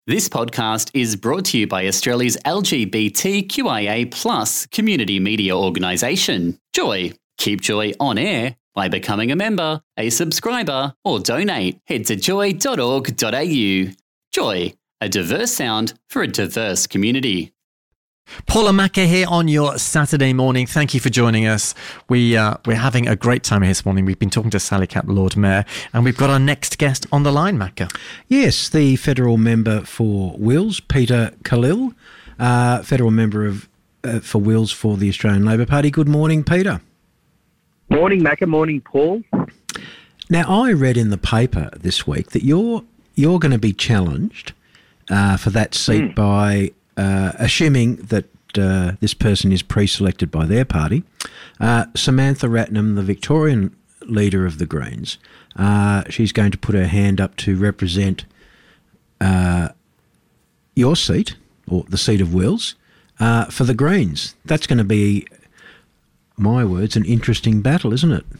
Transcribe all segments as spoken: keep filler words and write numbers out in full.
This podcast is brought to you by Australia's L G B T Q I A plus community media organisation, Joy. Keep Joy on air by becoming a member, a subscriber, or donate. Head to joy dot org dot a u. Joy, a diverse sound for a diverse community. Paula Macca here on your Saturday morning. Thank you for joining us. We, uh, we're having a great time here this morning. We've been talking to Sally Capp, Lord Mayor, and we've got our next guest on the line, Macca. Yes, the federal member for Wills, Peter Khalil, uh, federal member of uh, for Wills for the Australian Labor Party. Good morning, Peter. Morning, Macca. Morning, Paul. Now, I read in the paper this week that you're you're going to be challenged uh, for that seat mm. by... Uh, assuming that uh, this person is pre-selected by their party, uh, Samantha Ratnam, the Victorian leader of the Greens, uh, she's going to put her hand up to represent uh, your seat, or the seat of Wills, uh, for the Greens. That's going to be, my words, an interesting battle, isn't it?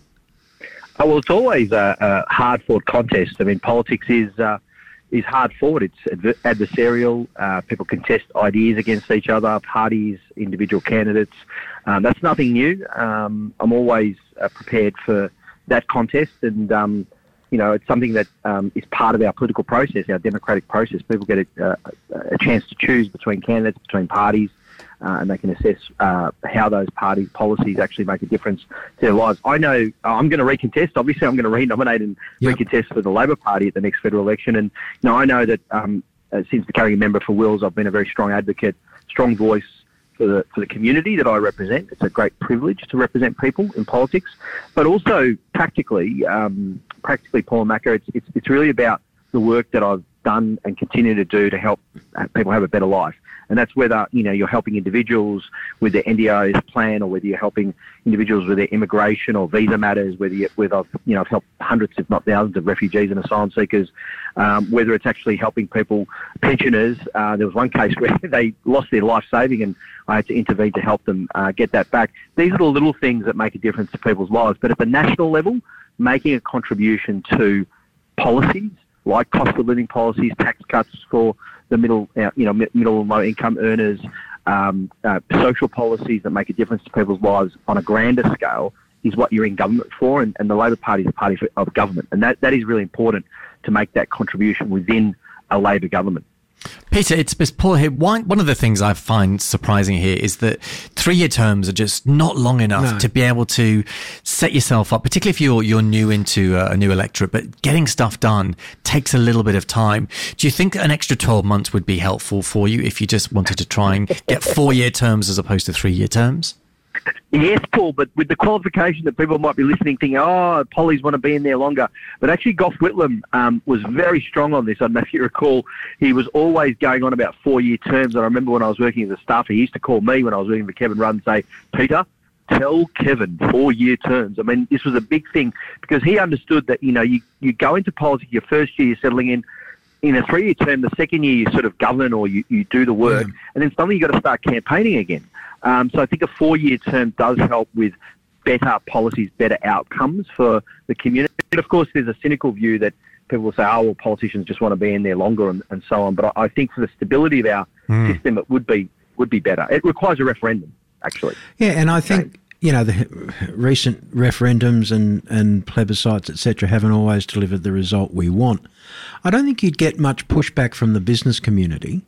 Oh, well, it's always a, a hard-fought contest. I mean, politics is... Uh, is hard fought. It's adversarial. Uh, people contest ideas against each other, parties, individual candidates. Um, that's nothing new. Um, I'm always uh, prepared for that contest, and um, you know, it's something that um, is part of our political process, our democratic process. People get a, a, a chance to choose between candidates, between parties, uh, and they can assess uh, how those parties' policies actually make a difference to their lives. I know I'm going to recontest. Obviously, I'm going to re-nominate and yep. recontest for the Labor Party at the next federal election. And you know, I know that um, uh, since becoming a member for Wills, I've been a very strong advocate, strong voice for the for the community that I represent. It's a great privilege to represent people in politics, but also practically, um, practically, Paul Macca, it's, it's it's really about the work that I've done and continue to do to help people have a better life. And that's whether, you know, you're helping individuals with their N D I's plan, or whether you're helping individuals with their immigration or visa matters, whether, you, whether I've, you know, I've helped hundreds, if not thousands, of refugees and asylum seekers, um, whether it's actually helping people, pensioners. Uh, there was one case where they lost their life saving and I had to intervene to help them uh, get that back. These are the little things that make a difference to people's lives. But at the national level, making a contribution to policies like cost of living policies, tax cuts for the middle, you know, middle and low income earners, um, uh, social policies that make a difference to people's lives on a grander scale is what you're in government for, and, and the Labor Party is a party for, of government, and that, that is really important to make that contribution within a Labor government. Peter, it's, it's Paul here. One, one of the things I find surprising here is that three-year terms are just not long enough no. to be able to set yourself up, particularly if you're you're new into a, a new electorate, but getting stuff done takes a little bit of time. Do you think an extra twelve months would be helpful for you if you just wanted to try and get four-year terms as opposed to three-year terms? Yes, Paul, but with the qualification that people might be listening thinking, oh, Polly's want to be in there longer. But actually, Gough Whitlam um, was very strong on this. I don't know if you recall, he was always going on about four-year terms. And I remember when I was working as a staffer, he used to call me when I was working for Kevin Rudd and say, Peter, tell Kevin four-year terms. I mean, this was a big thing because he understood that, you know, you, you go into politics, your first year you're settling in, in a three-year term, the second year you sort of govern or you, you do the work, yeah. and then suddenly you've got to start campaigning again. Um, so I think a four-year term does help with better policies, better outcomes for the community. And of course, there's a cynical view that people will say, oh, well, politicians just want to be in there longer and, and so on. But I, I think for the stability of our mm. system, it would be would be better. It requires a referendum, actually. Yeah, and I think, so, you know, the recent referendums and, and plebiscites, et cetera, haven't always delivered the result we want. I don't think you'd get much pushback from the business community.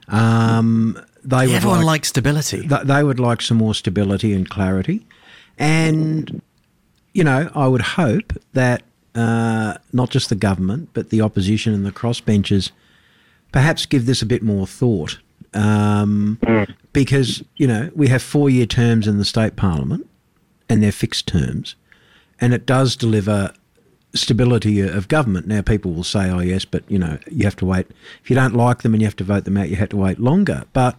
Um, they yeah, would everyone like, likes stability. Th- they would like some more stability and clarity. And, you know, I would hope that uh, not just the government, but the opposition and the crossbenchers perhaps give this a bit more thought. Um, mm. Because, you know, we have four-year terms in the state parliament and they're fixed terms, and it does deliver stability of government. Now, people will say, oh, yes, but, you know, you have to wait. If you don't like them and you have to vote them out, you have to wait longer. But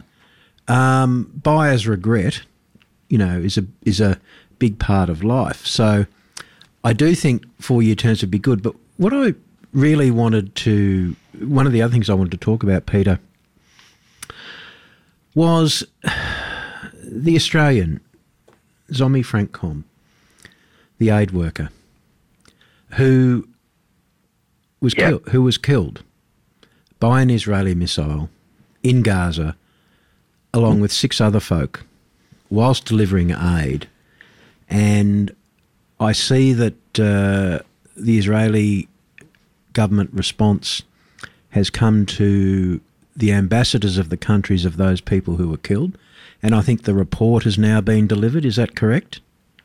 um, buyer's regret, you know, is a is a big part of life. So I do think four-year terms would be good. But what I really wanted to, one of the other things I wanted to talk about, Peter, was the Australian, Zomi Francom, the aid worker, who was yep. killed, who was killed by an Israeli missile in Gaza, along with six other folk, whilst delivering aid. And I see that uh, the Israeli government response has come to the ambassadors of the countries of those people who were killed. And I think the report has now been delivered. Is that correct?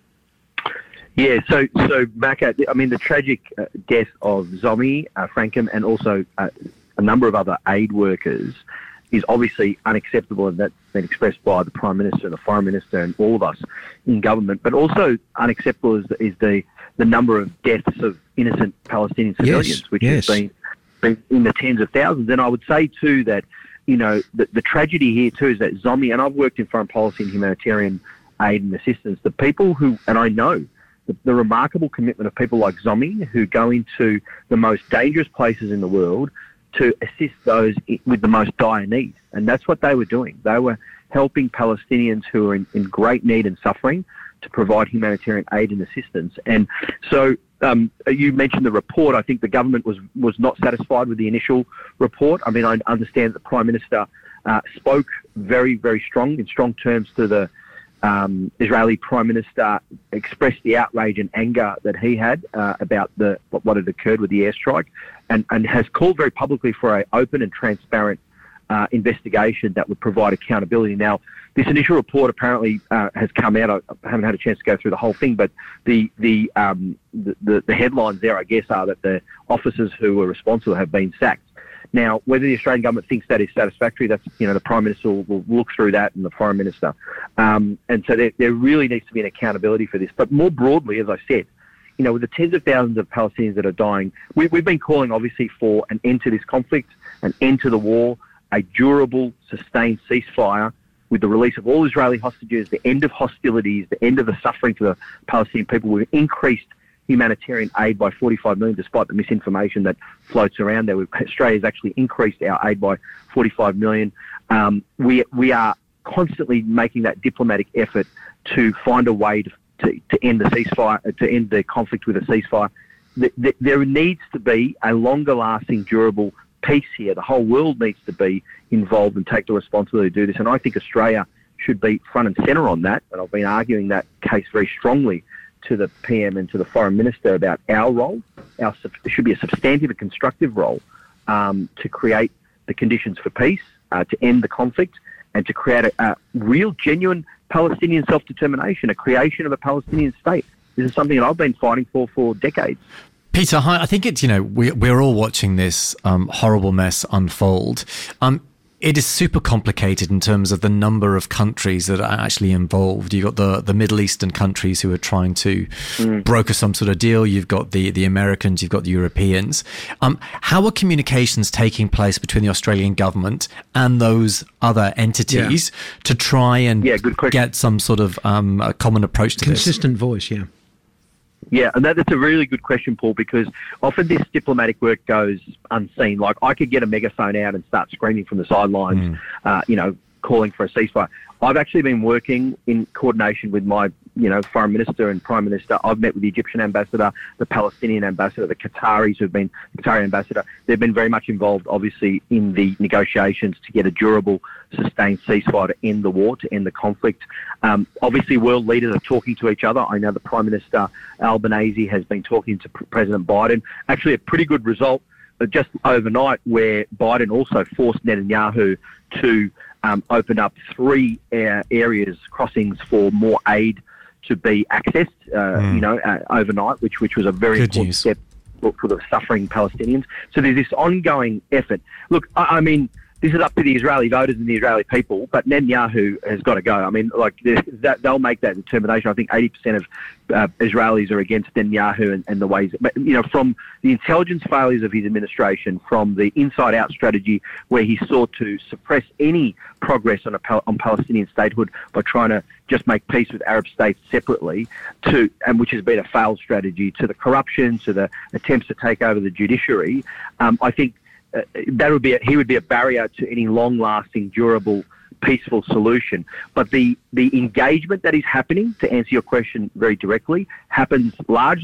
Yeah, so, so Macca, I mean, the tragic uh, death of Zomi, uh, Frankham, and also uh, a number of other aid workers is obviously unacceptable, and that's been expressed by the Prime Minister, the Foreign Minister, and all of us in government. But also unacceptable is, is the, the number of deaths of innocent Palestinian civilians, yes, which yes. has been, been in the tens of thousands. And I would say, too, that, you know, the, the tragedy here, too, is that Zomi, and I've worked in foreign policy and humanitarian aid and assistance, the people who, and I know, the, the remarkable commitment of people like Zomi who go into the most dangerous places in the world to assist those with the most dire need. And that's what they were doing. They were helping Palestinians who are in, in great need and suffering to provide humanitarian aid and assistance. And so um, you mentioned the report. I think the government was, was not satisfied with the initial report. I mean, I understand that the Prime Minister uh, spoke very, very strong, in strong terms to the um, Israeli Prime Minister, expressed the outrage and anger that he had uh, about the what had occurred with the airstrike, and, and has called very publicly for an open and transparent uh, investigation that would provide accountability. Now, this initial report apparently uh, has come out. I haven't had a chance to go through the whole thing, but the the, um, the the the headlines there, I guess, are that the officers who were responsible have been sacked. Now, whether the Australian government thinks that is satisfactory, that's, you know, the Prime Minister will, will look through that, and the Foreign Minister. Um, and so there, there really needs to be an accountability for this. But more broadly, as I said, you know, with the tens of thousands of Palestinians that are dying, we, we've been calling, obviously, for an end to this conflict, an end to the war, a durable, sustained ceasefire, with the release of all Israeli hostages, the end of hostilities, the end of the suffering for the Palestinian people. We've increased humanitarian aid by forty-five million, despite the misinformation that floats around there. Australia's actually increased our aid by forty-five million. Um, we we are constantly making that diplomatic effort to find a way to, to, to end the ceasefire, to end the conflict with a ceasefire. The, the, there needs to be a longer-lasting, durable peace here. The whole world needs to be involved and take the responsibility to do this. And I think Australia should be front and centre on that. And I've been arguing that case very strongly to the P M and to the Foreign Minister about our role. Our, there should be a substantive and constructive role um, to create the conditions for peace, uh, to end the conflict, and to create a, a real, genuine Palestinian self-determination, a creation of a Palestinian state. This is something that I've been fighting for for decades. Peter, I think it's, you know, we, we're all watching this um, horrible mess unfold. Um, It is super complicated in terms of the number of countries that are actually involved. You've got the, the Middle Eastern countries who are trying to mm. broker some sort of deal. You've got the, the Americans, you've got the Europeans. Um, how are communications taking place between the Australian government and those other entities yeah. to try and yeah, good get some sort of um, a common approach to Consistent this? Consistent voice, yeah. Yeah, and that, that's a really good question, Paul, because often this diplomatic work goes unseen. Like, I could get a megaphone out and start screaming from the sidelines, mm. uh, you know, calling for a ceasefire. I've actually been working in coordination with my, you know, Foreign Minister and Prime Minister. I've met with the Egyptian ambassador, the Palestinian ambassador, the Qataris who've been, the Qatari ambassador. They've been very much involved, obviously, in the negotiations to get a durable, sustained ceasefire to end the war, to end the conflict. Um, obviously, world leaders are talking to each other. I know the Prime Minister, Albanese, has been talking to President Biden. Actually, a pretty good result just overnight, where Biden also forced Netanyahu to um, open up three uh, areas, crossings, for more aid to be accessed, uh, mm. you know, uh, overnight, which which was a very Good important news. step for, for the suffering Palestinians. So there's this ongoing effort. Look, I, I mean, this is up to the Israeli voters and the Israeli people, but Netanyahu has got to go. I mean, like, that, they'll make that determination. I think eighty percent of uh, Israelis are against Netanyahu and, and the ways, but, you know, from the intelligence failures of his administration, from the inside-out strategy where he sought to suppress any progress on, a, on Palestinian statehood by trying to just make peace with Arab states separately, to and which has been a failed strategy, to the corruption, to the attempts to take over the judiciary. Um, I think Uh, that would be a, he would be a barrier to any long-lasting, durable, peaceful solution. But the, the engagement that is happening, to answer your question very directly, happens largely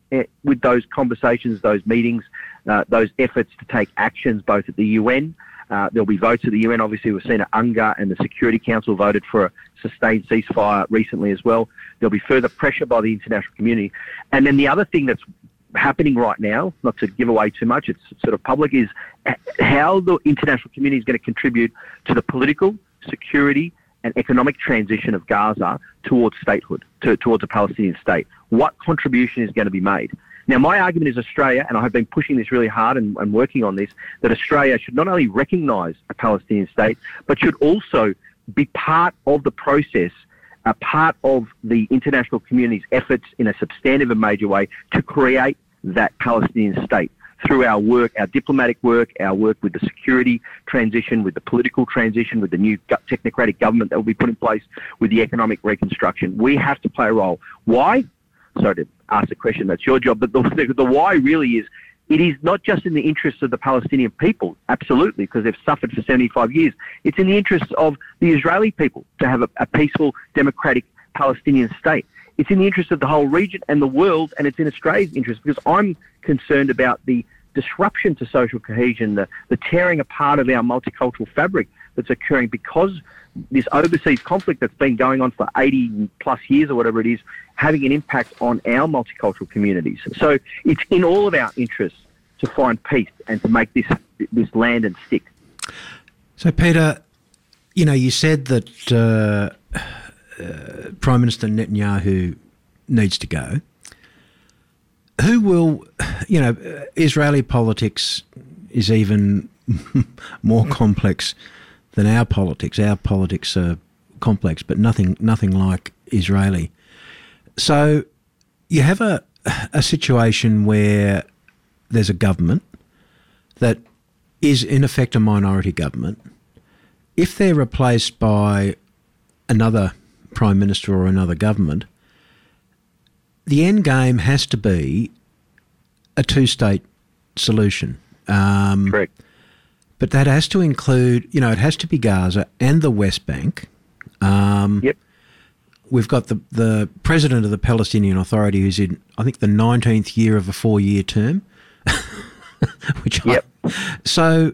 uh, with those conversations, those meetings, uh, those efforts to take actions both at the U N. Uh, there'll be votes at the U N. Obviously, we've seen that UNGA and the Security Council voted for a sustained ceasefire recently as well. There'll be further pressure by the international community. And then the other thing that's happening right now, not to give away too much, it's sort of public, is how the international community is going to contribute to the political, security and economic transition of Gaza towards statehood, to, towards a Palestinian state. What contribution is going to be made? Now, my argument is Australia, and I have been pushing this really hard and, and working on this, that Australia should not only recognise a Palestinian state, but should also be part of the process, a part of the international community's efforts in a substantive and major way to create that Palestinian state through our work, our diplomatic work, our work with the security transition, with the political transition, with the new technocratic government that will be put in place, with the economic reconstruction. We have to play a role. Why? Sorry to ask the question, that's your job, but the, the, the why really is, it is not just in the interests of the Palestinian people, absolutely, because they've suffered for seventy-five years. It's in the interests of the Israeli people to have a, a peaceful, democratic Palestinian state. It's in the interest of the whole region and the world, and it's in Australia's interest, because I'm concerned about the disruption to social cohesion, the, the tearing apart of our multicultural fabric that's occurring because this overseas conflict that's been going on for eighty plus years or whatever it is, having an impact on our multicultural communities. So it's in all of our interests to find peace and to make this this land and stick. So, Peter, you know, you said that uh, uh, Prime Minister Netanyahu needs to go. Who will, you know, Israeli politics is even more complex than our politics. Our politics are complex, but nothing nothing like Israeli. So you have a a situation where there's a government that is in effect a minority government. If they're replaced by another prime minister or another government, the end game has to be a two-state solution. Um, Correct. But that has to include, you know, it has to be Gaza and the West Bank. Um, yep. We've got the, the president of the Palestinian Authority who's in, I think, the nineteenth year of a four-year term. Which yep. I, so...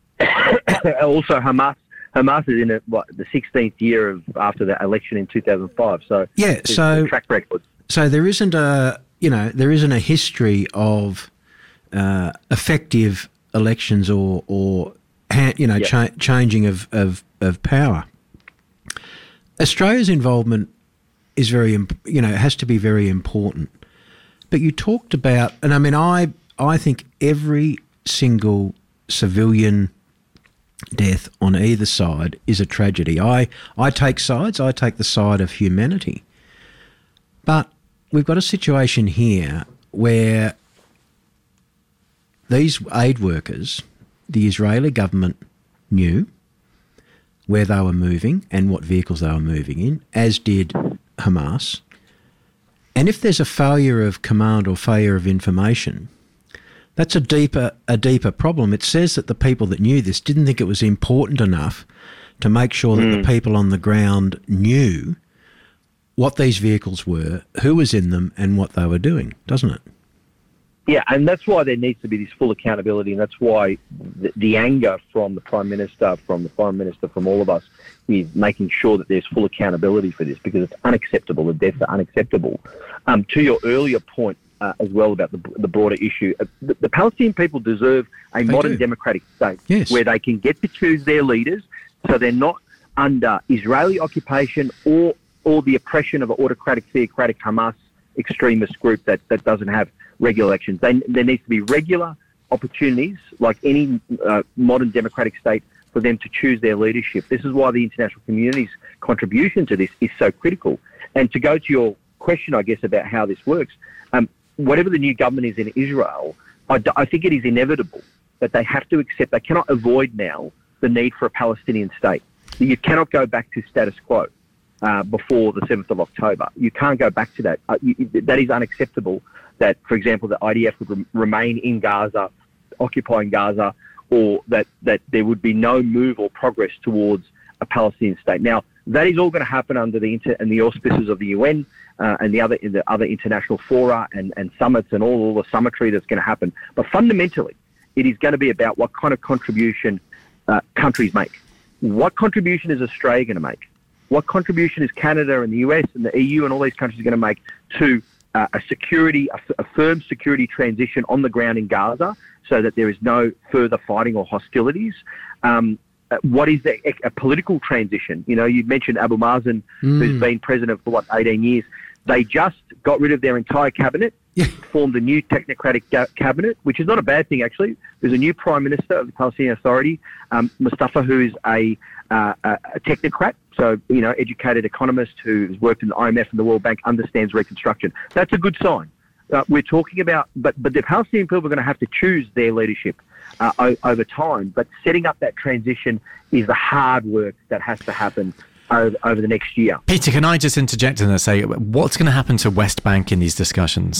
also, Hamas Hamas is in a, what, the sixteenth year of after the election in two thousand five. So yeah, so track record. So there isn't a, you know, there isn't a history of uh, effective elections or, or you know, yep. cha- changing of, of, of power. Australia's involvement is very, you know, has to be very important. But you talked about, and I mean, I I think every single civilian death on either side is a tragedy. I, I take sides. I take the side of humanity. But we've got a situation here where these aid workers, the Israeli government knew where they were moving and what vehicles they were moving in, as did Hamas. And if there's a failure of command or failure of information, that's a deeper a deeper problem. It says that the people that knew this didn't think it was important enough to make sure that mm. the people on the ground knew what these vehicles were, who was in them, and what they were doing, doesn't it? Yeah, and that's why there needs to be this full accountability, and that's why the, the anger from the Prime Minister, from the Foreign Minister, from all of us is making sure that there's full accountability for this, because it's unacceptable. The deaths are unacceptable. Um, to your earlier point uh, as well about the, the broader issue, uh, the, the Palestinian people deserve a they modern do. democratic state yes. where they can get to choose their leaders, so they're not under Israeli occupation or or the oppression of an autocratic, theocratic Hamas extremist group that, that doesn't have regular elections. They, there needs to be regular opportunities, like any uh, modern democratic state, for them to choose their leadership. This is why the international community's contribution to this is so critical. And to go to your question, I guess, about how this works, um, whatever the new government is in Israel, I, d- I think it is inevitable that they have to accept, they cannot avoid now the need for a Palestinian state. You cannot go back to status quo. Uh, before the seventh of October. You can't go back to that. Uh, you, that is unacceptable that, for example, the I D F would re- remain in Gaza, occupying Gaza, or that, that there would be no move or progress towards a Palestinian state. Now, That is all going to happen under the inter- and the auspices of the U N uh, and the other the other international fora and, and summits and all, all the summitry that's going to happen. But fundamentally, it is going to be about what kind of contribution uh, countries make. What contribution is Australia going to make? What contribution is Canada and the U S and the E U and all these countries going to make to uh, a security, a, a firm security transition on the ground in Gaza so that there is no further fighting or hostilities? Um, what is the, a political transition? You know, you mentioned Abu Mazen, mm. who's been president for, what, eighteen years. They just got rid of their entire cabinet, yeah. formed a new technocratic ga- cabinet, which is not a bad thing, actually. There's a new Prime Minister of the Palestinian Authority, um, Mustafa, who is a, uh, a technocrat, so, you know, educated economist who's worked in the I M F and the World Bank, understands reconstruction. That's a good sign. Uh, we're talking about, but, but the Palestinian people are going to have to choose their leadership uh, o- over time. But setting up that transition is the hard work that has to happen over, over the next year. Peter, can I just interject and say, what's going to happen to West Bank in these discussions?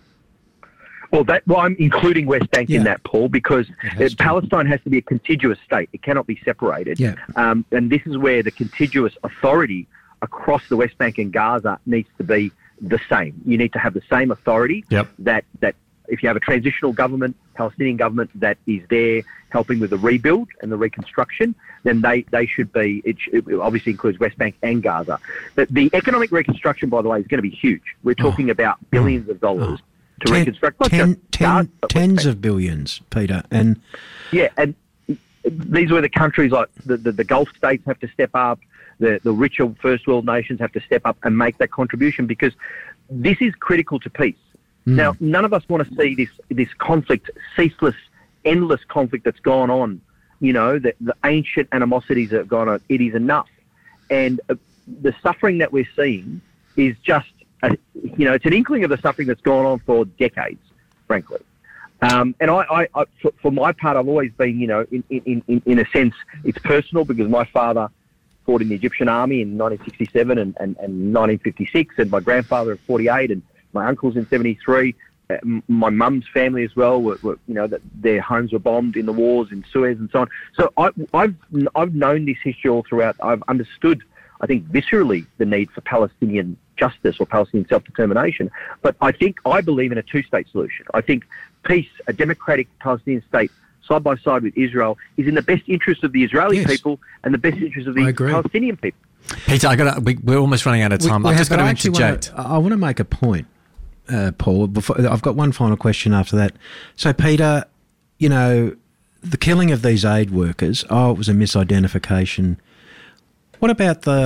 Well, that, well, I'm including West Bank yeah. in that, Paul, because has it, Palestine has to be a contiguous state. It cannot be separated. Yeah. Um, and this is where the contiguous authority across the West Bank and Gaza needs to be the same. You need to have the same authority yep. that, that if you have a transitional government, Palestinian government that is there helping with the rebuild and the reconstruction, then they, they should be, it, it obviously includes West Bank and Gaza. But the economic reconstruction, by the way, is going to be huge. We're talking oh. about billions of dollars oh. to ten, reconstruct. Not ten, just ten, Gaza, tens of billions, Peter. And yeah, and these are where the countries like the, the, the Gulf states have to step up. The, the richer first world nations have to step up and make that contribution because this is critical to peace. Mm. Now, none of us want to see this this conflict, ceaseless, endless conflict that's gone on, you know, the, the ancient animosities that have gone on. It is enough. And uh, the suffering that we're seeing is just, a, you know, it's an inkling of the suffering that's gone on for decades, frankly. Um, and I, I, I for, for my part, I've always been, you know, in, in, in, in a sense, it's personal because my father fought in the Egyptian army in nineteen sixty-seven and, and, and nineteen fifty-six, and my grandfather in forty-eight, and my uncles in seventy-three. Uh, my mum's family as well were, were, you know, that their homes were bombed in the wars in Suez and so on. So I, I've I've known this history all throughout. I've understood, I think, viscerally the need for Palestinian justice or Palestinian self-determination. But I think I believe in a two-state solution. I think peace, a democratic Palestinian state, side by side with Israel, is in the best interest of the Israeli yes. people and the best interest of the Palestinian people. Peter, I got we, we're almost running out of time. We, we I've have, just got to I interject. Wanna, I want to make a point, uh, Paul. Before I've got one final question after that. So, Peter, you know, the killing of these aid workers, oh, it was a misidentification. What about the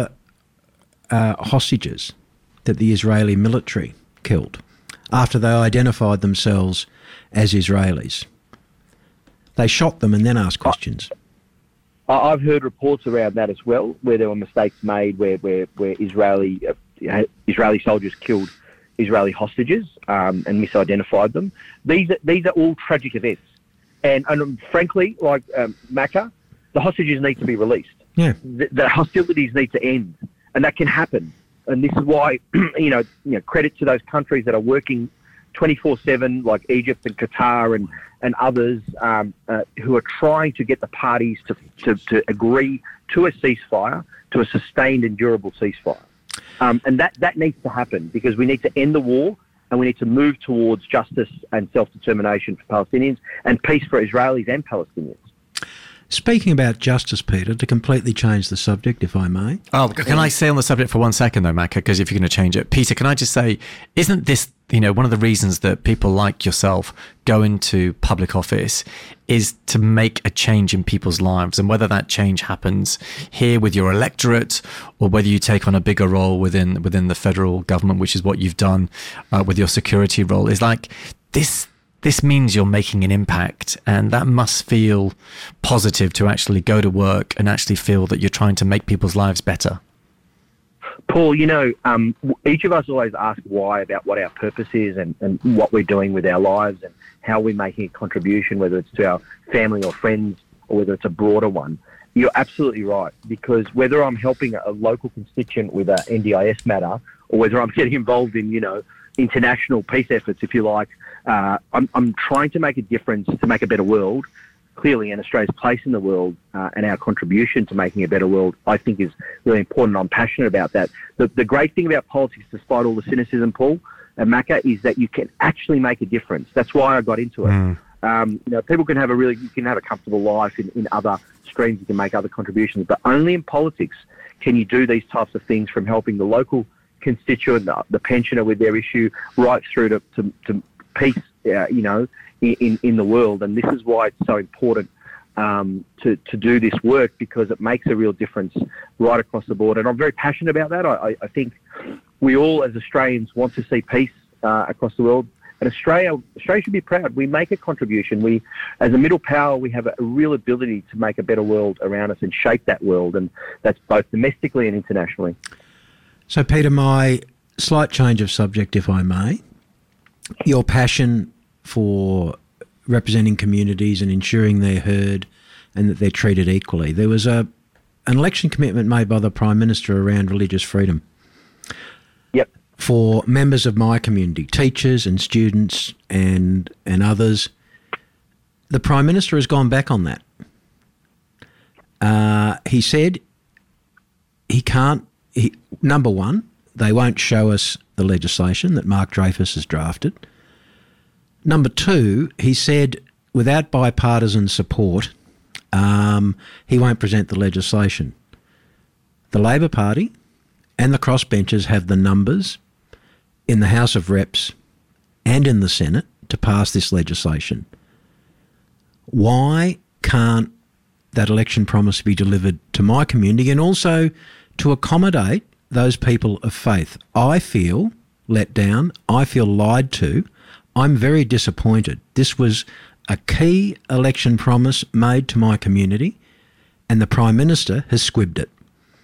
uh, hostages that the Israeli military killed after they identified themselves as Israelis? They shot them and then asked questions. I've heard reports around that as well, where there were mistakes made, where where, where Israeli uh, Israeli soldiers killed Israeli hostages um, and misidentified them. These are, these are all tragic events, and, and frankly, like um, Macca, the hostages need to be released. Yeah, the, the hostilities need to end, and that can happen. And this is why, you know, you know, credit to those countries that are working twenty-four seven, like Egypt and Qatar and and others um, uh, who are trying to get the parties to, to, to agree to a ceasefire, to a sustained and durable ceasefire. Um, and that, that needs to happen because we need to end the war and we need to move towards justice and self-determination for Palestinians and peace for Israelis and Palestinians. Speaking about justice, Peter, to completely change the subject, if I may. Oh, can I stay on the subject for one second, though, Macca? Because if you're going to change it, Peter, can I just say, isn't this, you know, one of the reasons that people like yourself go into public office is to make a change in people's lives, and whether that change happens here with your electorate or whether you take on a bigger role within within the federal government, which is what you've done uh, with your security role, is like this. This means you're making an impact, and that must feel positive to actually go to work and actually feel that you're trying to make people's lives better. Paul, you know, um, each of us always ask why about what our purpose is and, and what we're doing with our lives and how we're making a contribution, whether it's to our family or friends or whether it's a broader one. You're absolutely right, because whether I'm helping a local constituent with an N D I S matter or whether I'm getting involved in, you know, international peace efforts, if you like, uh, I'm, I'm trying to make a difference to make a better world clearly, and Australia's place in the world uh, and our contribution to making a better world, I think is really important. I'm passionate about that. The, the great thing about politics, despite all the cynicism, Paul and Macca, is that you can actually make a difference. That's why I got into it. Mm. Um, you know, people can have a really, you can have a comfortable life in, in other streams, you can make other contributions, but only in politics can you do these types of things, from helping the local constituent, the, the pensioner with their issue, right through to, to, to peace, uh, you know, in, in the world. And this is why it's so important um, to, to do this work, because it makes a real difference right across the board. And I'm very passionate about that. I, I think we all, as Australians, want to see peace uh, across the world. And Australia, Australia should be proud. We make a contribution. We, as a middle power, we have a real ability to make a better world around us and shape that world. And that's both domestically and internationally. So, Peter, my slight change of subject, if I may, your passion for representing communities and ensuring they're heard and that they're treated equally. There was a an election commitment made by the Prime Minister around religious freedom. Yep. For members of my community, teachers and students and and others. The Prime Minister has gone back on that. Uh, he said he can't, he, number one, they won't show us the legislation that Mark Dreyfus has drafted. Number two, he said without bipartisan support, um, he won't present the legislation. The Labor Party and the crossbenchers have the numbers in the House of Reps and in the Senate to pass this legislation. Why can't that election promise be delivered to my community and also to accommodate those people of faith? I feel let down. I feel lied to. I'm very disappointed. This was a key election promise made to my community, and the Prime Minister has squibbed it.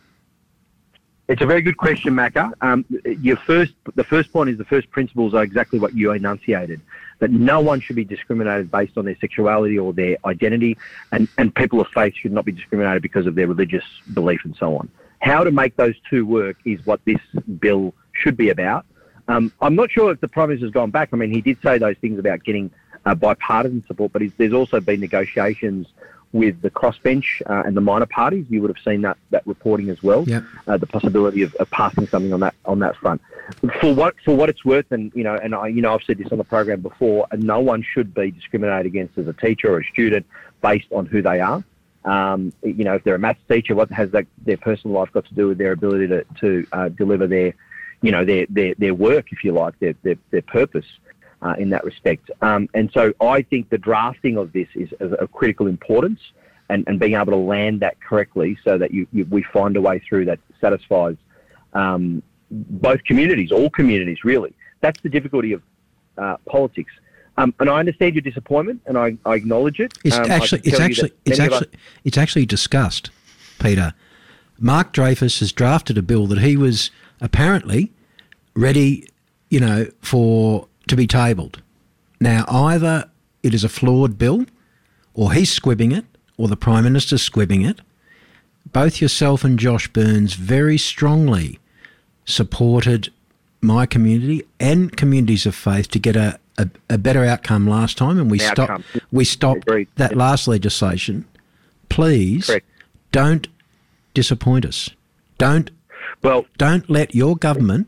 It's a very good question, Macca. Um, your first, the first point is the first principles are exactly what you enunciated, that no one should be discriminated based on their sexuality or their identity, and, and people of faith should not be discriminated because of their religious belief and so on. How to make those two work is what this bill should be about. Um, I'm not sure if the Prime Minister has gone back. I mean, he did say those things about getting uh, bipartisan support, but there's also been negotiations with the crossbench uh, and the minor parties. You would have seen that that reporting as well. Yep. Uh, the possibility of, of passing something on that on that front. For what for what it's worth, and you know, and I you know I've said this on the program before, and no one should be discriminated against as a teacher or a student based on who they are. Um, you know, if they're a maths teacher, what has that their personal life got to do with their ability to to uh, deliver their you know, their, their, their work, if you like, their, their, their purpose uh, in that respect. Um, and so I think the drafting of this is of, of critical importance, and, and being able to land that correctly so that you, you we find a way through that satisfies um, both communities, all communities, really. That's the difficulty of uh, politics. Um, and I understand your disappointment, and I, I acknowledge it. It's um, actually, it's actually, it's actually, us- it's actually discussed, Peter. Mark Dreyfus has drafted a bill that he was apparently ready, you know, for to be tabled. Now, either it is a flawed bill, or he's squibbing it, or the Prime Minister's squibbing it. Both yourself and Josh Burns very strongly supported my community and communities of faith to get a, a, a better outcome last time, and we stopped we stopped Agreed. that yeah. last legislation. Please Correct. don't disappoint us. Don't Well, don't let your government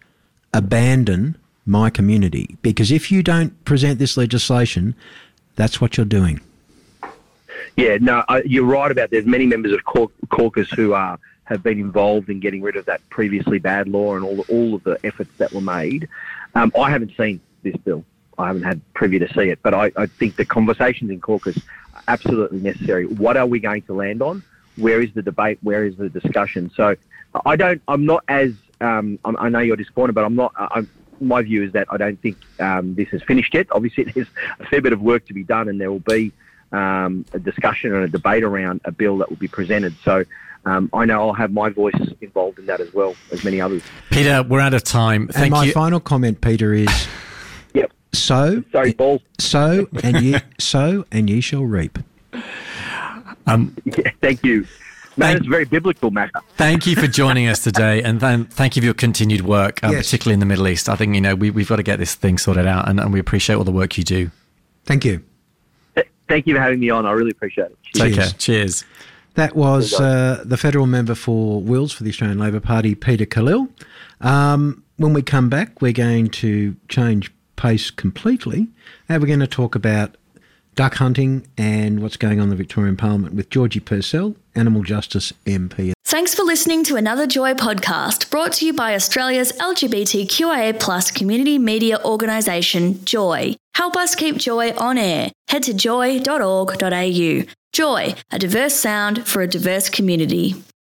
abandon my community, because if you don't present this legislation, that's what you're doing. Yeah, no, I, you're right about there's many members of cau- caucus who are have been involved in getting rid of that previously bad law and all the, all of the efforts that were made. Um, I haven't seen this bill. I haven't had privy to see it, but I, I think the conversations in caucus are absolutely necessary. What are we going to land on? Where is the debate? Where is the discussion? So I don't, I'm not as, um, I know you're disappointed, but I'm not, I'm, my view is that I don't think um, this is finished yet. Obviously, there's a fair bit of work to be done, and there will be um, a discussion and a debate around a bill that will be presented. So um, I know I'll have my voice involved in that as well as many others. Peter, we're out of time. Thank and my you. final comment, Peter, is yep. So, Sorry, Paul. So and ye, so and ye shall reap. Um, yeah, thank you. Man, thank, it's very biblical, Matt. Thank you for joining us today, and then thank you for your continued work, um, yes. particularly in the Middle East. I think, you know, we, we've got to get this thing sorted out, and, and we appreciate all the work you do. Thank you. Thank you for having me on. I really appreciate it. Cheers. Take care. Cheers. That was uh, the federal member for Wills for the Australian Labor Party, Peter Khalil. Um, when we come back, we're going to change pace completely, and we're going to talk about duck hunting and what's going on in the Victorian Parliament with Georgie Purcell, Animal Justice M P. Thanks for listening to another Joy podcast brought to you by Australia's L G B T Q I A plus community media organisation, Joy. Help us keep Joy on air. Head to joy dot org dot a u. Joy, a diverse sound for a diverse community.